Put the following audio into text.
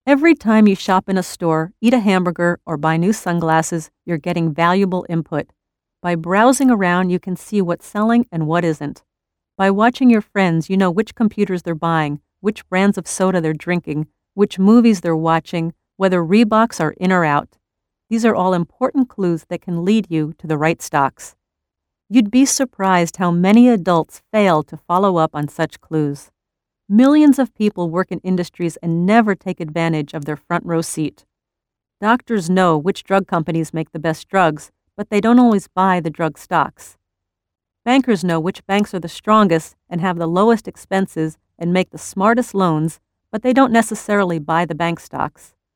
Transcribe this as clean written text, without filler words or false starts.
Every time you shop in a store, eat a hamburger, or buy new sunglasses, you're getting valuable input. By browsing around, you can see what's selling and what isn't. By watching your friends, you know which computers they're buying, which brands of soda they're drinking, which movies they're watching, whether Reeboks are in or out. These are all important clues that can lead you to the right stocks. You'd be surprised how many adults fail to follow up on such clues. Millions of people work in industries and never take advantage of their front row seat. Doctors know which drug companies make the best drugs, but they don't always buy the drug stocks. Bankers know which banks are the strongest and have the lowest expenses and make the smartest loans, but they don't necessarily buy the bank stocks.